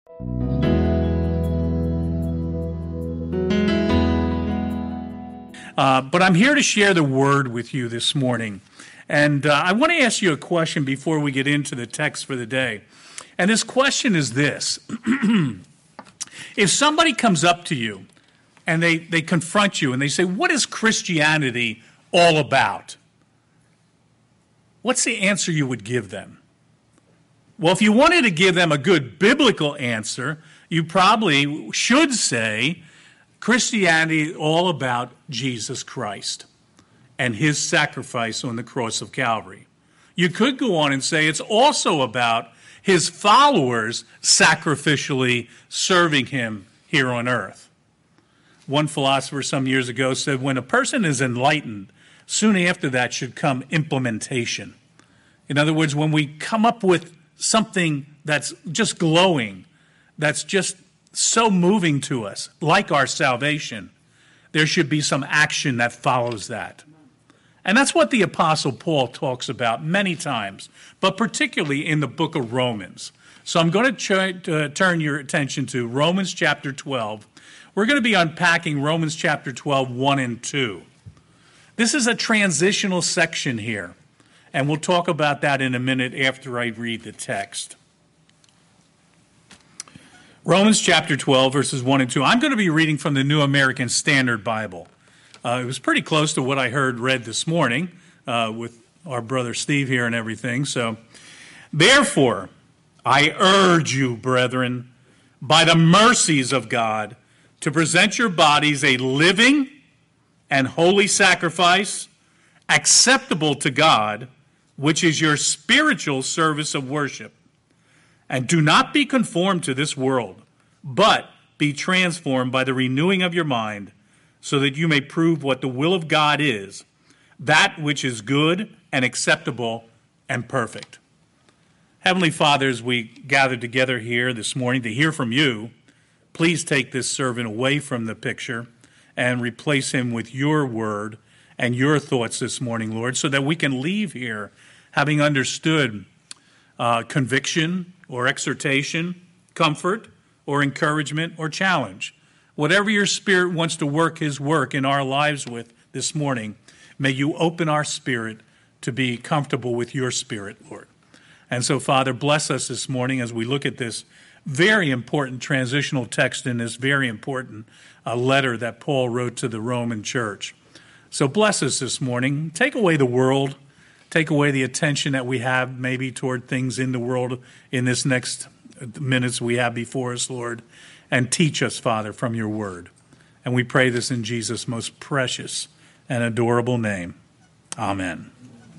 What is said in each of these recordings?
But I'm here to share the word with you this morning. And I want to ask you a question before we get into the text for the day. And this question is this. If somebody comes up to you and they confront you and they say, what is Christianity all about? What's the answer you would give them? Well, if you wanted to give them a good biblical answer, you probably should say, Christianity is all about Jesus Christ and his sacrifice on the cross of Calvary. You could go on and say it's also about his followers sacrificially serving him here on earth. One philosopher some years ago said, when a person is enlightened, soon after that should come implementation. In other words, when we come up with something that's just glowing, that's just so moving to us, like our salvation, there should be some action that follows that. And that's what the Apostle Paul talks about many times, but particularly in the book of Romans. So I'm going to try to turn your attention to Romans chapter 12. We're going to be unpacking Romans chapter 12, 1 and 2. This is a transitional section here, and we'll talk about that in a minute after I read the text. Romans chapter 12, verses 1 and 2. I'm going to be reading from the New American Standard Bible. It was pretty close to what I heard read this morning with our brother Steve here and everything. So, therefore, I urge you, brethren, by the mercies of God, to present your bodies a living and holy sacrifice, acceptable to God, which is your spiritual service of worship. And do not be conformed to this world, but be transformed by the renewing of your mind, so that you may prove what the will of God is, that which is good and acceptable and perfect. Heavenly Father, as we gather together here this morning to hear from you, please take this servant away from the picture and replace him with your word and your thoughts this morning, Lord, so that we can leave here having understood conviction or exhortation, comfort or encouragement or challenge. Whatever your Spirit wants to work his work in our lives with this morning, may you open our spirit to be comfortable with your Spirit, Lord. And so, Father, bless us this morning as we look at this very important transitional text in this very important letter that Paul wrote to the Roman church. So bless us this morning. Take away the world. Take away the attention that we have maybe toward things in the world in this next minutes we have before us, Lord, and teach us, Father, from your word. And we pray this in Jesus' most precious and adorable name. Amen.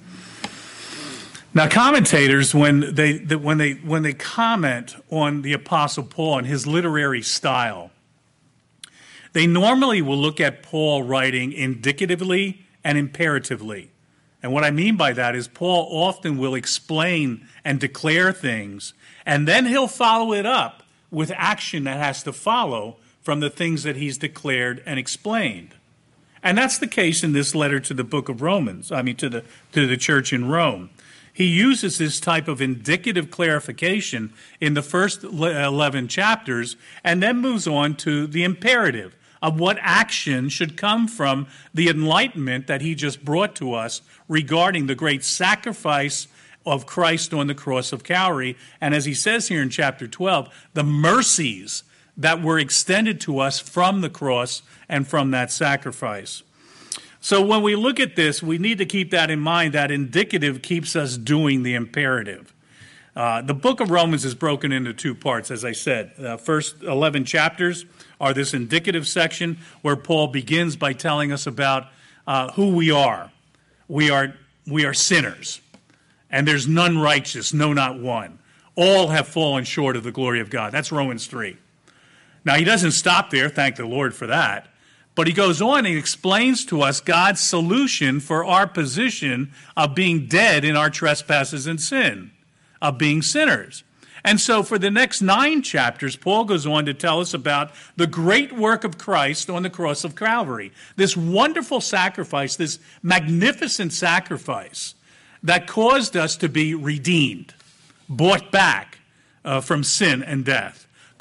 Now, commentators, when they comment on the Apostle Paul and his literary style, they normally will look at Paul writing indicatively and imperatively. And what I mean by that is Paul often will explain and declare things, and then he'll follow it up with action that has to follow from the things that he's declared and explained. And that's the case in this letter to the book of Romans, to the church in Rome. He uses this type of indicative clarification in the first 11 chapters and then moves on to the imperative of what action should come from the enlightenment that he just brought to us regarding the great sacrifice of Christ on the cross of Calvary. And as he says here in chapter 12, the mercies that were extended to us from the cross and from that sacrifice. So when we look at this, we need to keep that in mind, that indicative keeps us doing the imperative. The book of Romans is broken into two parts, as I said. The first 11 chapters are this indicative section where Paul begins by telling us about who we are. We are sinners, and there's none righteous, no, not one. All have fallen short of the glory of God. That's Romans 3. Now, he doesn't stop there, thank the Lord for that, but he goes on and explains to us God's solution for our position of being dead in our trespasses and sin, of being sinners. And so for the next 9 chapters, Paul goes on to tell us about the great work of Christ on the cross of Calvary, this wonderful sacrifice, this magnificent sacrifice that caused us to be redeemed, bought back from sin and death,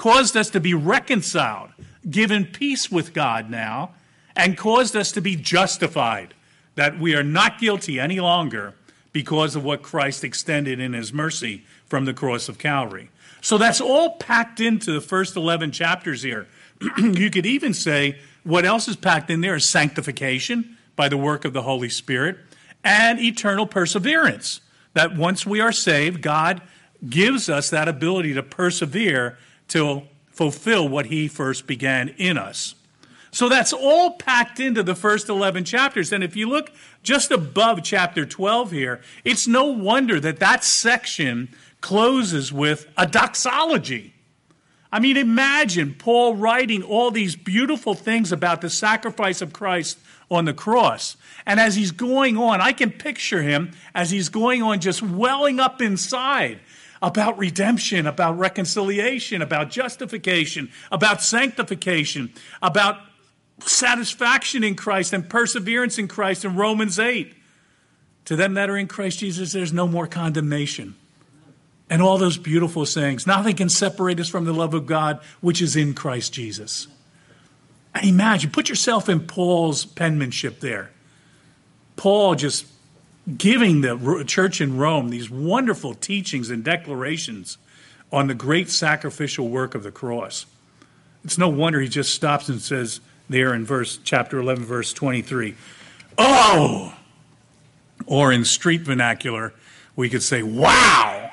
caused us to be reconciled, given peace with God now, and caused us to be justified, that we are not guilty any longer because of what Christ extended in his mercy from the cross of Calvary. So that's all packed into the first 11 chapters here. You could even say what else is packed in there is sanctification by the work of the Holy Spirit and eternal perseverance. That once we are saved, God gives us that ability to persevere to fulfill what he first began in us. So that's all packed into the first 11 chapters. And if you look just above chapter 12 here, it's no wonder that that section closes with a doxology. I mean, imagine Paul writing all these beautiful things about the sacrifice of Christ on the cross. And as he's going on, I can picture him as he's going on just welling up inside about redemption, about reconciliation, about justification, about sanctification, about satisfaction in Christ and perseverance in Christ in Romans 8. To them that are in Christ Jesus, there's no more condemnation. And all those beautiful sayings. Nothing can separate us from the love of God, which is in Christ Jesus. And imagine, put yourself in Paul's penmanship there. Paul just giving the church in Rome these wonderful teachings and declarations on the great sacrificial work of the cross. It's no wonder he just stops and says there in chapter 11, verse 23, "Oh!" Or in street vernacular, we could say, "Wow!"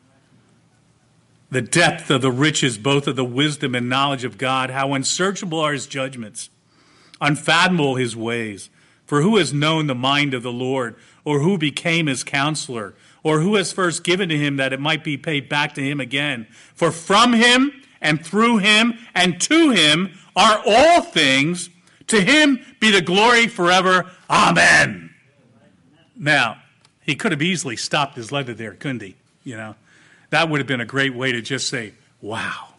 The depth of the riches, both of the wisdom and knowledge of God, how unsearchable are his judgments, unfathomable his ways. For who has known the mind of the Lord, or who became his counselor, or who has first given to him that it might be paid back to him again? For from him and through him and to him are all things. To him be the glory forever. Amen. Now, he could have easily stopped his letter there, couldn't he? That would have been a great way to just say, wow,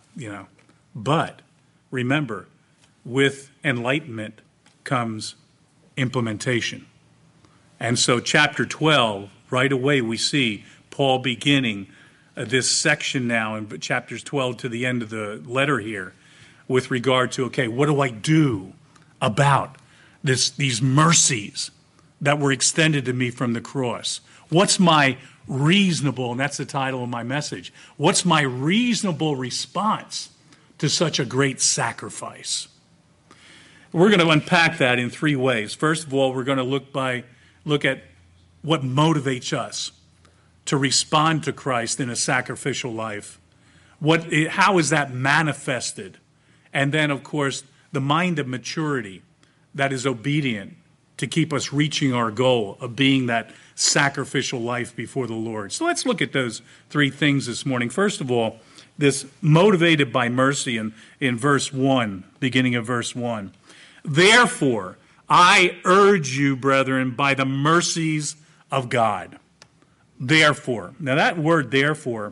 But remember, with enlightenment comes implementation. And so chapter 12, right away we see Paul beginning this section now in chapters 12 to the end of the letter here with regard to, okay, what do I do about these mercies that were extended to me from the cross? What's my reasonable, and that's the title of my message, what's my reasonable response to such a great sacrifice? We're going to unpack that in three ways. First of all, we're going to look at what motivates us to respond to Christ in a sacrificial life. How is that manifested? And then, of course, the mind of maturity that is obedient to keep us reaching our goal of being that sacrificial life before the Lord. So let's look at those three things this morning. First of all, this motivated by mercy in verse 1, beginning of verse 1. Therefore, I urge you, brethren, by the mercies of God. Therefore. Now that word therefore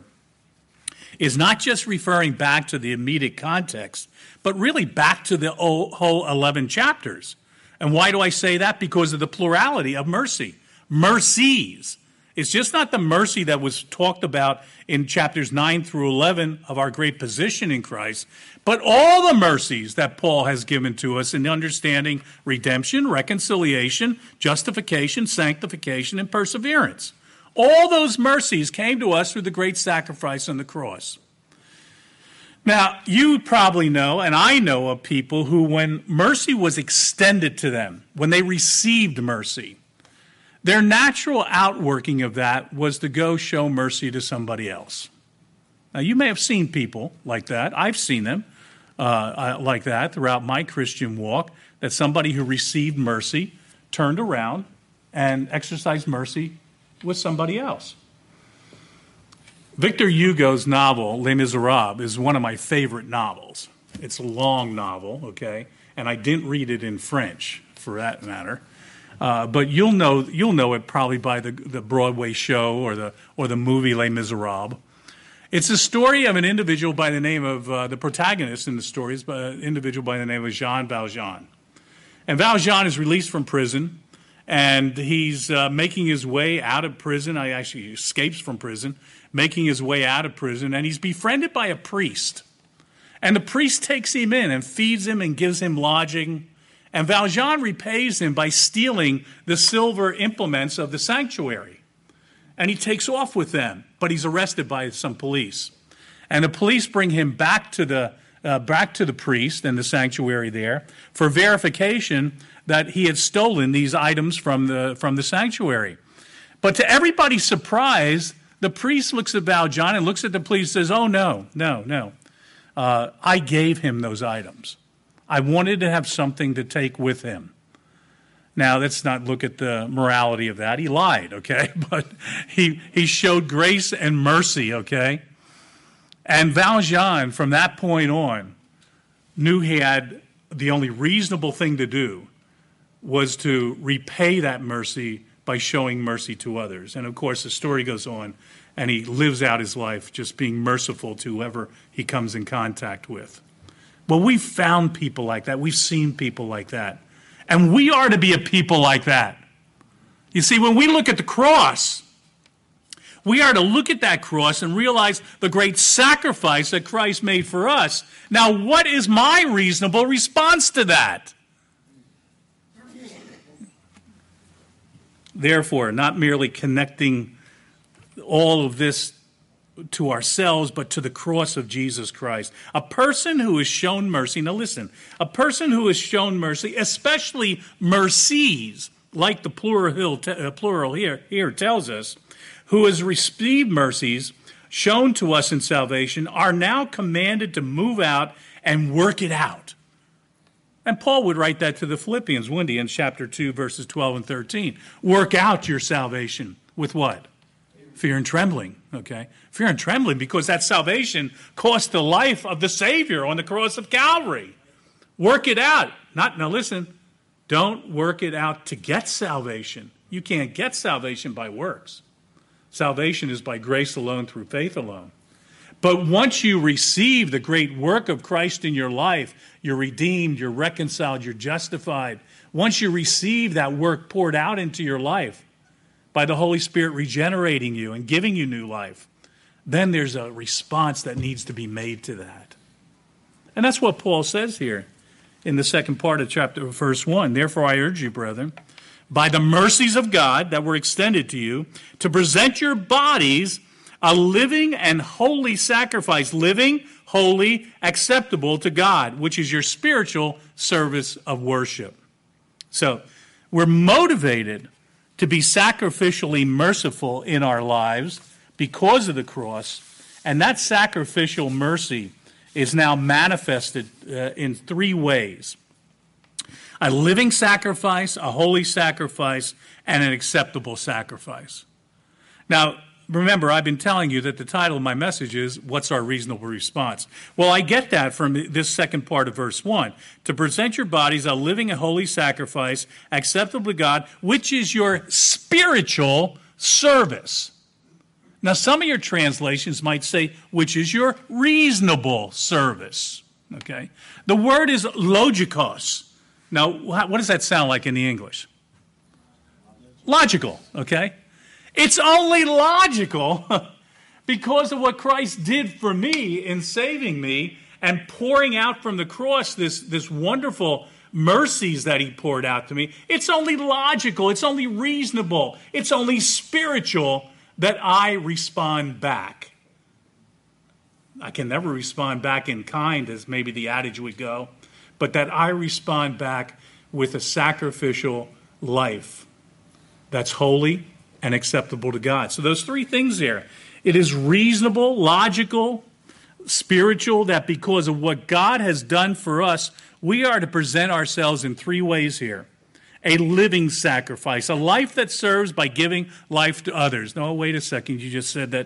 is not just referring back to the immediate context, but really back to the whole 11 chapters. And why do I say that? Because of the plurality of mercy. Mercies. It's just not the mercy that was talked about in chapters 9 through 11 of our great position in Christ, but all the mercies that Paul has given to us in understanding redemption, reconciliation, justification, sanctification, and perseverance. All those mercies came to us through the great sacrifice on the cross. Now, you probably know, and I know of people who, when mercy was extended to them, when they received mercy, their natural outworking of that was to go show mercy to somebody else. Now, you may have seen people like that. I've seen them like that throughout my Christian walk, that somebody who received mercy turned around and exercised mercy with somebody else. Victor Hugo's novel, Les Miserables, is one of my favorite novels. It's a long novel, okay? And I didn't read it in French, for that matter. But you'll know it probably by the Broadway show or the movie Les Miserables. It's a story of an individual by the name of, the protagonist in the story is an individual by the name of Jean Valjean. And Valjean is released from prison, and he's making his way out of prison. He actually escapes from prison, making his way out of prison, and he's befriended by a priest. And the priest takes him in and feeds him and gives him lodging. And Valjean repays him by stealing the silver implements of the sanctuary. And he takes off with them, but he's arrested by some police. And the police bring him back to the priest and the sanctuary there for verification that he had stolen these items from the sanctuary. But to everybody's surprise, the priest looks at Valjean and looks at the police and says, "Oh, no. I gave him those items. I wanted to have something to take with him." Now, let's not look at the morality of that. He lied, okay? But he showed grace and mercy, okay? And Valjean, from that point on, knew he had the only reasonable thing to do was to repay that mercy by showing mercy to others. And, of course, the story goes on, and he lives out his life just being merciful to whoever he comes in contact with. Well, we've found people like that. We've seen people like that. And we are to be a people like that. You see, when we look at the cross, we are to look at that cross and realize the great sacrifice that Christ made for us. Now, what is my reasonable response to that? Therefore, not merely connecting all of this to ourselves, but to the cross of Jesus Christ. A person who is shown mercy, now listen, a person who is shown mercy, especially mercies, like the plural here tells us, who has received mercies shown to us in salvation, are now commanded to move out and work it out. And Paul would write that to the Philippians, wouldn't he, in chapter 2, verses 12 and 13. Work out your salvation with what? Fear and trembling, okay? Fear and trembling, because that salvation cost the life of the Savior on the cross of Calvary. Work it out. Now listen, don't work it out to get salvation. You can't get salvation by works. Salvation is by grace alone, through faith alone. But once you receive the great work of Christ in your life, you're redeemed, you're reconciled, you're justified. Once you receive that work poured out into your life, by the Holy Spirit regenerating you and giving you new life, then there's a response that needs to be made to that. And that's what Paul says here in the second part of chapter verse 1. Therefore I urge you, brethren, by the mercies of God that were extended to you, to present your bodies a living and holy sacrifice, living, holy, acceptable to God, which is your spiritual service of worship. So we're motivated to be sacrificially merciful in our lives because of the cross, and that sacrificial mercy is now manifested in three ways: a living sacrifice, a holy sacrifice, and an acceptable sacrifice. Now, remember, I've been telling you that the title of my message is, What's Our Reasonable Response? Well, I get that from this second part of verse 1. To present your bodies a living and holy sacrifice, acceptable to God, which is your spiritual service. Now, some of your translations might say, which is your reasonable service. Okay? The word is logikos. Now, what does that sound like in the English? Logical, okay? It's only logical because of what Christ did for me in saving me and pouring out from the cross this wonderful mercies that he poured out to me. It's only logical, it's only reasonable, it's only spiritual that I respond back. I can never respond back in kind, as maybe the adage would go, but that I respond back with a sacrificial life that's holy and acceptable to God. So those three things there. It is reasonable, logical, spiritual, that because of what God has done for us, we are to present ourselves in three ways here. A living sacrifice, a life that serves by giving life to others. No, wait a second. You just said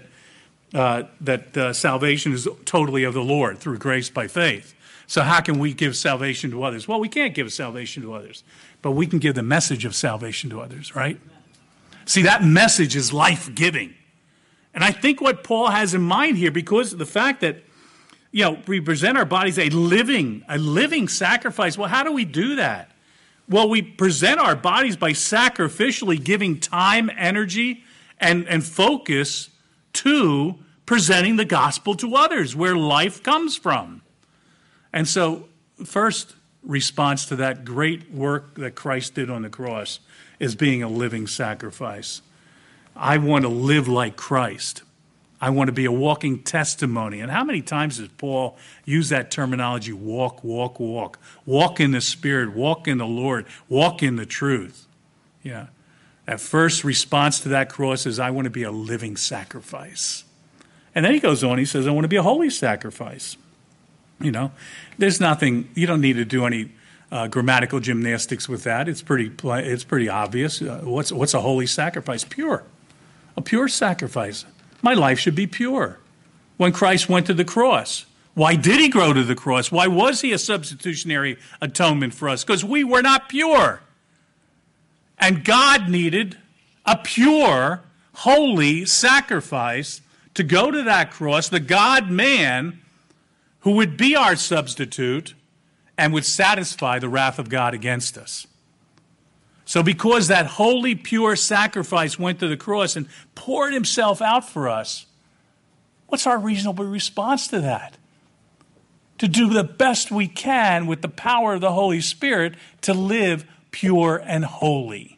that salvation is totally of the Lord through grace by faith. So how can we give salvation to others? Well, we can't give salvation to others, but we can give the message of salvation to others, right? See, that message is life-giving. And I think what Paul has in mind here, because of the fact that, we present our bodies a living sacrifice. Well, how do we do that? Well, we present our bodies by sacrificially giving time, energy, and focus to presenting the gospel to others, where life comes from. And so, first response to that great work that Christ did on the cross is being a living sacrifice. I want to live like Christ. I want to be a walking testimony. And how many times does Paul use that terminology, walk, walk, walk? Walk in the Spirit, walk in the Lord, walk in the truth. Yeah. That first response to that cross is, I want to be a living sacrifice. And then he goes on, he says, I want to be a holy sacrifice. You know, there's nothing, you don't need to do any grammatical gymnastics with that. It's pretty obvious. What's a holy sacrifice? Pure. A pure sacrifice. My life should be pure. When Christ went to the cross, why did he go to the cross? Why was he a substitutionary atonement for us? Because we were not pure. And God needed a pure, holy sacrifice to go to that cross, the God-man who would be our substitute and would satisfy the wrath of God against us. So because that holy, pure sacrifice went to the cross and poured himself out for us, what's our reasonable response to that? To do the best we can with the power of the Holy Spirit to live pure and holy.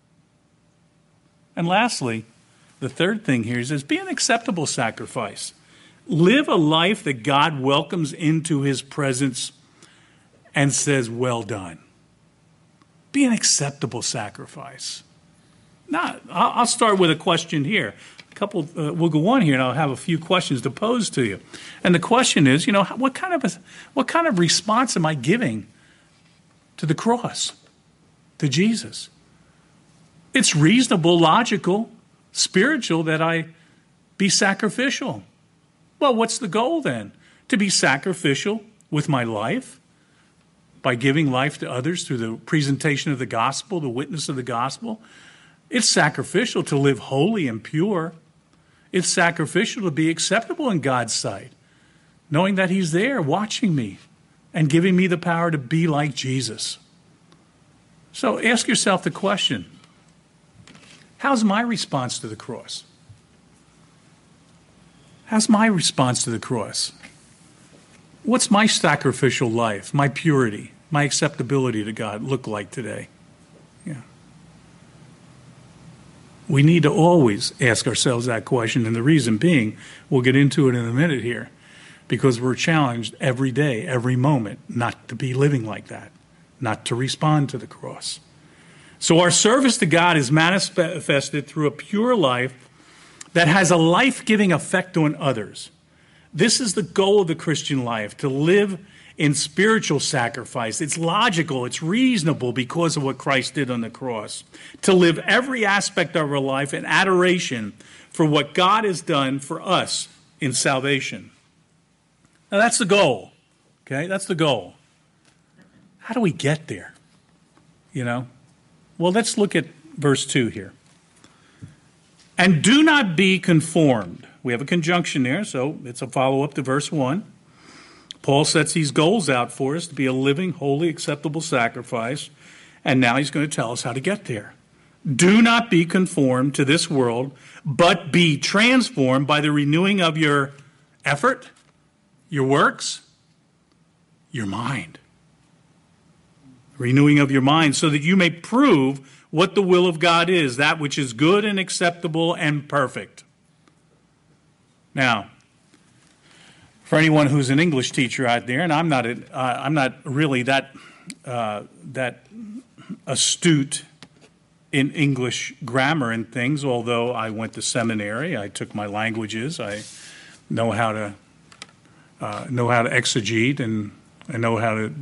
And lastly, the third thing here is be an acceptable sacrifice. Live a life that God welcomes into his presence and says, well done. Be an acceptable sacrifice. Now, I'll start with a question here. We'll go on here, and I'll have a few questions to pose to you. And the question is, what kind of response am I giving to the cross, to Jesus? It's reasonable, logical, spiritual that I be sacrificial. Well, what's the goal then? To be sacrificial with my life, by giving life to others through the presentation of the gospel, the witness of the gospel. It's sacrificial to live holy and pure. It's sacrificial to be acceptable in God's sight, knowing that he's there watching me and giving me the power to be like Jesus. So ask yourself the question, how's my response to the cross? How's my response to the cross? What's my sacrificial life, my purity, my acceptability to God look like today? Yeah. We need to always ask ourselves that question, and the reason being, we'll get into it in a minute here, because we're challenged every day, every moment, not to be living like that, not to respond to the cross. So our service to God is manifested through a pure life that has a life-giving effect on others. This is the goal of the Christian life, to live in spiritual sacrifice. It's logical, it's reasonable because of what Christ did on the cross. To live every aspect of our life in adoration for what God has done for us in salvation. Now that's the goal, okay? That's the goal. How do we get there? Well, let's look at verse 2 here. And do not be conformed. We have a conjunction there, so it's a follow-up to verse 1. Paul sets these goals out for us to be a living, holy, acceptable sacrifice, and now he's going to tell us how to get there. Do not be conformed to this world, but be transformed by the renewing of your effort, your works, your mind. Renewing of your mind, so that you may prove what the will of God is, that which is good and acceptable and perfect. Now, for anyone who's an English teacher out there, and I'm not really that astute in English grammar and things, although I went to seminary, I took my languages, I know how to exegete, and I know how to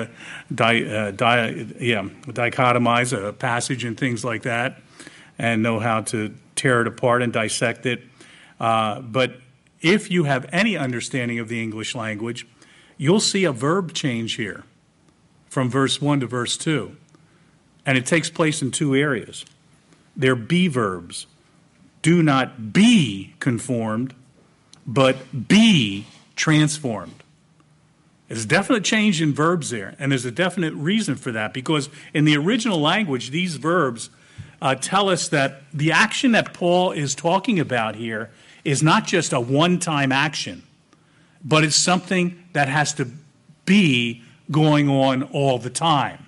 dichotomize a passage and things like that, and know how to tear it apart and dissect it. But if you have any understanding of the English language, you'll see a verb change here from verse 1 to verse 2. And it takes place in two areas. They're be verbs. Do not be conformed, but be transformed. There's a definite change in verbs there, and there's a definite reason for that, because in the original language, these verbs tell us that the action that Paul is talking about here is not just a one-time action, but it's something that has to be going on all the time.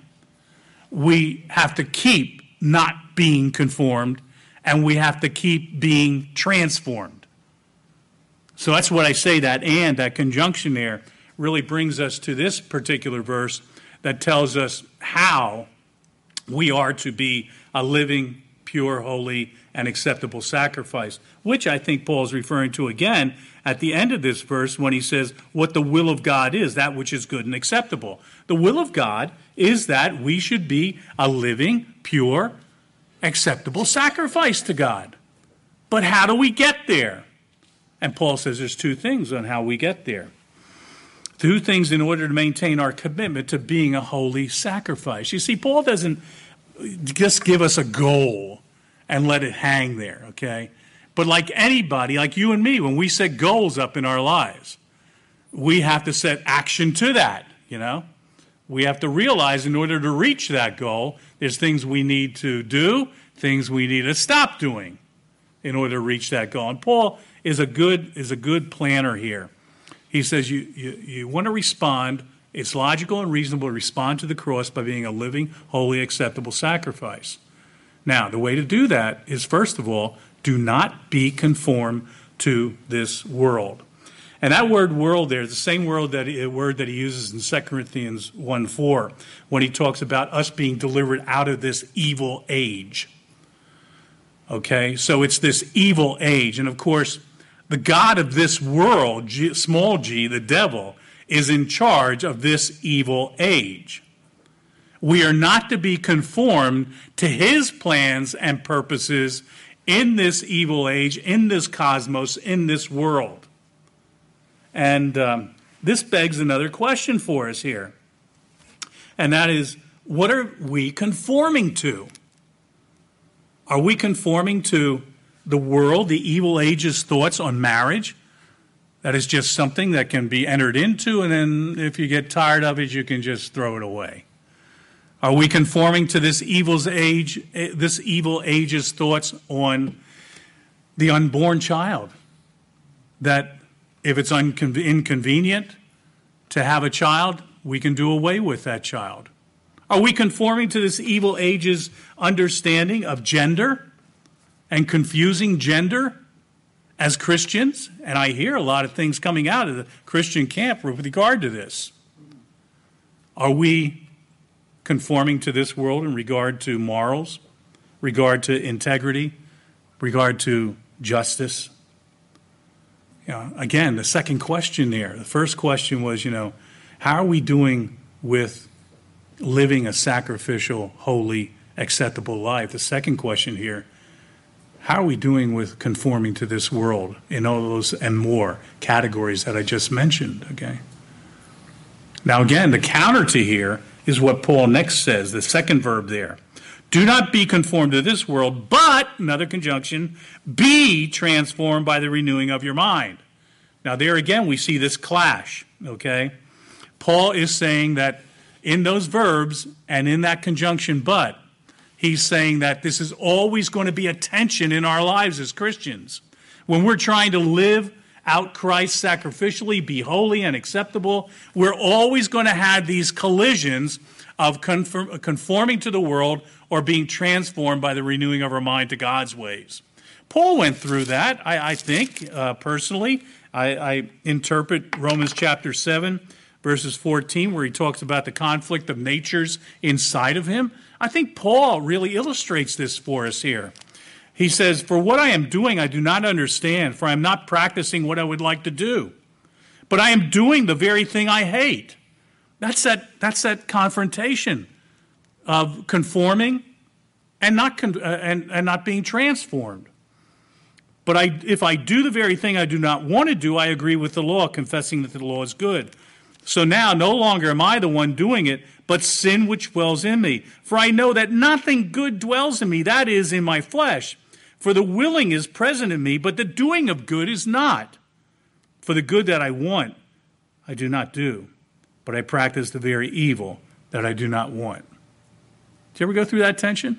We have to keep not being conformed, and we have to keep being transformed. So that's what I say, that conjunction there really brings us to this particular verse that tells us how we are to be a living, pure, holy, and acceptable sacrifice, which I think Paul's referring to again at the end of this verse when he says what the will of God is, that which is good and acceptable. The will of God is that we should be a living, pure, acceptable sacrifice to God. But how do we get there? And Paul says there's two things on how we get there. Two things in order to maintain our commitment to being a holy sacrifice. You see, Paul doesn't just give us a goal and let it hang there, okay? But like anybody, like you and me, when we set goals up in our lives, we have to set action to that, you know? We have to realize in order to reach that goal, there's things we need to do, things we need to stop doing in order to reach that goal. And Paul is a good planner here. He says you want to respond, it's logical and reasonable to respond to the cross by being a living, holy, acceptable sacrifice. Now, the way to do that is, first of all, do not be conformed to this world. And that word world there is the same word that he uses in 2 Corinthians 1:4 when he talks about us being delivered out of this evil age. Okay, so it's this evil age. And of course, the God of this world, small g, the devil, is in charge of this evil age. We are not to be conformed to his plans and purposes in this evil age, in this cosmos, in this world. And this begs another question for us here. And that is, what are we conforming to? Are we conforming to the world, the evil age's thoughts on marriage? That is just something that can be entered into, and then if you get tired of it, you can just throw it away. Are we conforming to this evil age's thoughts on the unborn child? That if it's inconvenient to have a child, we can do away with that child. Are we conforming to this evil age's understanding of gender and confusing gender as Christians? And I hear a lot of things coming out of the Christian camp with regard to this. Are we conforming to this world in regard to morals, regard to integrity, regard to justice? Again, the second question there. The first question was, how are we doing with living a sacrificial, holy, acceptable life? The second question here, how are we doing with conforming to this world in all those and more categories that I just mentioned, okay? Now, again, the counter to here is what Paul next says, the second verb there. Do not be conformed to this world, but, another conjunction, be transformed by the renewing of your mind. Now, there again, we see this clash, okay? Paul is saying that in those verbs and in that conjunction, but, he's saying that this is always going to be a tension in our lives as Christians. When we're trying to live out Christ sacrificially, be holy and acceptable, we're always going to have these collisions of conforming to the world or being transformed by the renewing of our mind to God's ways. Paul went through that, I think, personally. I interpret Romans chapter 7, verses 14, where he talks about the conflict of natures inside of him. I think Paul really illustrates this for us here. He says, for what I am doing, I do not understand, for I am not practicing what I would like to do. But I am doing the very thing I hate. That's that confrontation of conforming and not being transformed. But if I do the very thing I do not want to do, I agree with the law, confessing that the law is good. So now no longer am I the one doing it, but sin which dwells in me. For I know that nothing good dwells in me, that is, in my flesh. For the willing is present in me, but the doing of good is not. For the good that I want, I do not do, but I practice the very evil that I do not want. Did you ever go through that tension?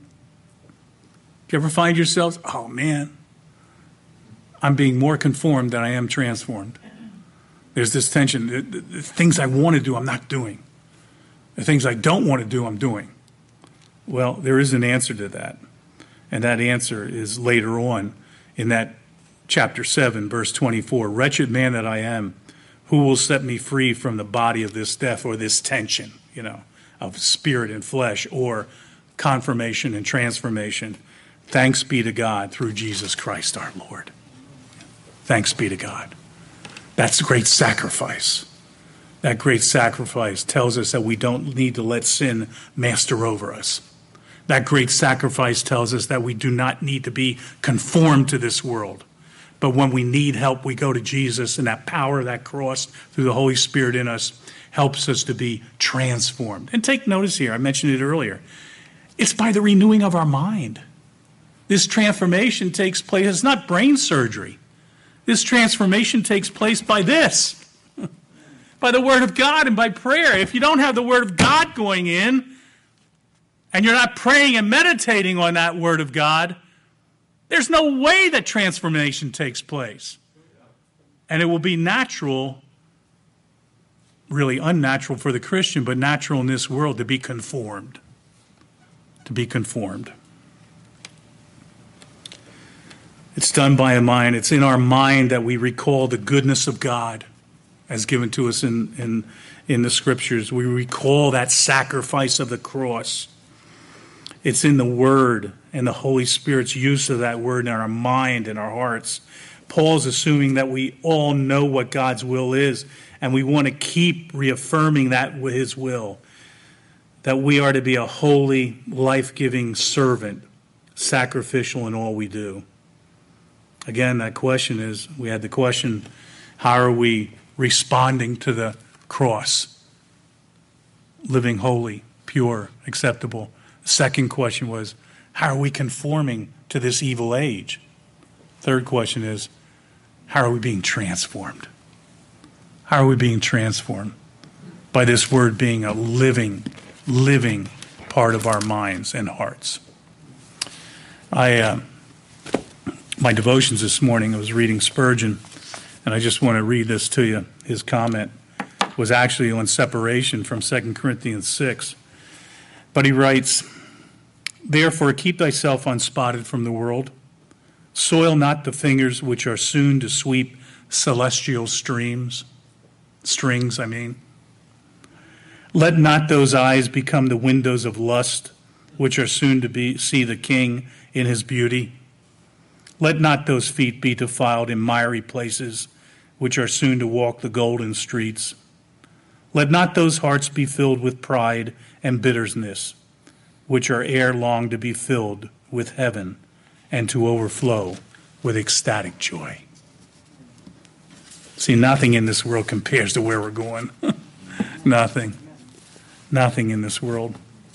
Did you ever find yourselves, oh man, I'm being more conformed than I am transformed? There's this tension. The things I want to do, I'm not doing. The things I don't want to do, I'm doing. Well, there is an answer to that. And that answer is later on in that chapter 7, verse 24. Wretched man that I am, who will set me free from the body of this death, or this tension, of spirit and flesh, or confirmation and transformation? Thanks be to God through Jesus Christ our Lord. Thanks be to God. That's a great sacrifice. That great sacrifice tells us that we don't need to let sin master over us. That great sacrifice tells us that we do not need to be conformed to this world. But when we need help, we go to Jesus, and that power of that cross through the Holy Spirit in us helps us to be transformed. And take notice here, I mentioned it earlier. It's by the renewing of our mind. This transformation takes place. It's not brain surgery. This transformation takes place by this. By the Word of God and by prayer. If you don't have the Word of God going in, and you're not praying and meditating on that Word of God, there's no way that transformation takes place. And it will be natural, really unnatural for the Christian, but natural in this world to be conformed. To be conformed. It's done by a mind. It's in our mind that we recall the goodness of God as given to us in the Scriptures. We recall that sacrifice of the cross. It's in the Word and the Holy Spirit's use of that Word in our mind and our hearts. Paul's assuming that we all know what God's will is, and we want to keep reaffirming that with His will, that we are to be a holy, life-giving servant, sacrificial in all we do. Again, that question is, we had the question, how are we responding to the cross? Living holy, pure, acceptable. The second question was, how are we conforming to this evil age? Third question is, how are we being transformed? How are we being transformed? By this Word being a living part of our minds and hearts. My devotions this morning, I was reading Spurgeon, and I just want to read this to you. His comment was actually on separation from 2 Corinthians 6. But he writes, "Therefore keep thyself unspotted from the world. Soil not the fingers which are soon to sweep celestial strings. Let not those eyes become the windows of lust, which are soon to see the King in his beauty. Let not those feet be defiled in miry places, which are soon to walk the golden streets. Let not those hearts be filled with pride and bitterness, which are ere long to be filled with heaven and to overflow with ecstatic joy." See, nothing in this world compares to where we're going. Nothing. Nothing in this world.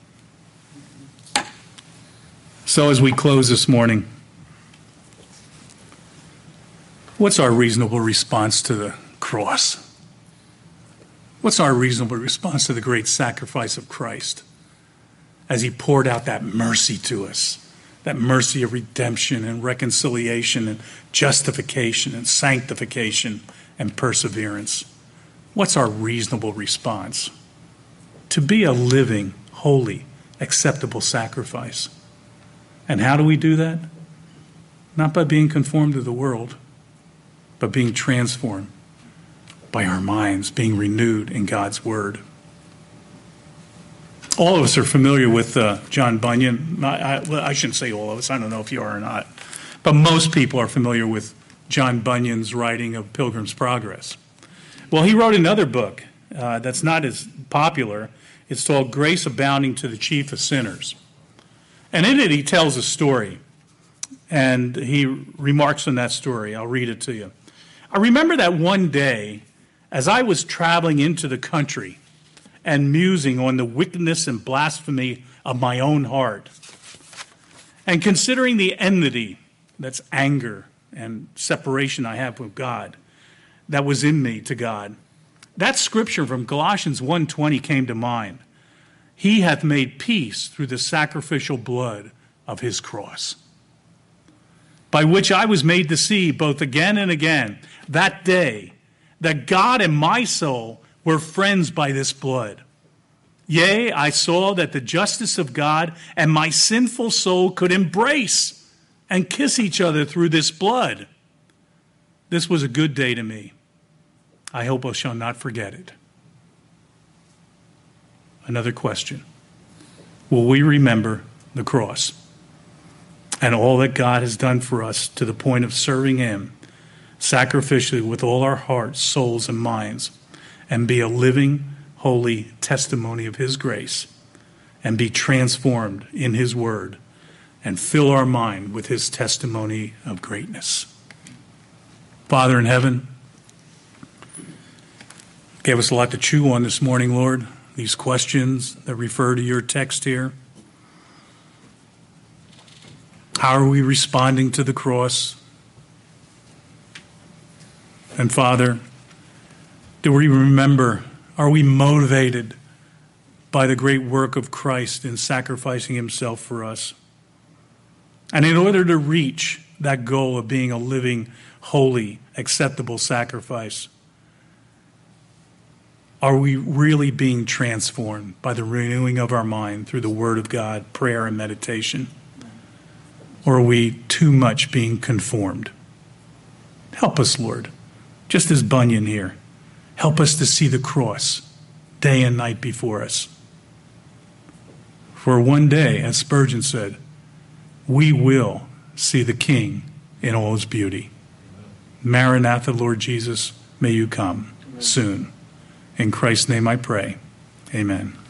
So as we close this morning, what's our reasonable response to the cross? What's our reasonable response to the great sacrifice of Christ as He poured out that mercy to us, that mercy of redemption and reconciliation and justification and sanctification and perseverance? What's our reasonable response? To be a living, holy, acceptable sacrifice. And how do we do that? Not by being conformed to the world, but being transformed by our minds, being renewed in God's Word. All of us are familiar with John Bunyan. I shouldn't say all of us. I don't know if you are or not. But most people are familiar with John Bunyan's writing of Pilgrim's Progress. Well, he wrote another book that's not as popular. It's called Grace Abounding to the Chief of Sinners. And in it, he tells a story. And he remarks on that story. I'll read it to you. "I remember that one day, as I was traveling into the country and musing on the wickedness and blasphemy of my own heart, and considering the enmity, that's anger and separation I have with God, that was in me to God, that scripture from Colossians 1:20 came to mind. He hath made peace through the sacrificial blood of his cross, by which I was made to see both again and again that day that God and my soul were friends by this blood. Yea, I saw that the justice of God and my sinful soul could embrace and kiss each other through this blood. This was a good day to me. I hope I shall not forget it. Another question. Will we remember the cross and all that God has done for us to the point of serving him sacrificially with all our hearts, souls, and minds, and be a living, holy testimony of his grace, and be transformed in his word, and fill our mind with his testimony of greatness? Father in heaven, gave us a lot to chew on this morning, Lord. These questions that refer to your text here. How are we responding to the cross? And Father, do we remember, are we motivated by the great work of Christ in sacrificing himself for us? And in order to reach that goal of being a living, holy, acceptable sacrifice, are we really being transformed by the renewing of our mind through the Word of God, prayer, and meditation? Or are we too much being conformed? Help us, Lord, just as Bunyan here. Help us to see the cross day and night before us. For one day, as Spurgeon said, we will see the King in all his beauty. Maranatha, Lord Jesus, may you come soon. In Christ's name I pray. Amen.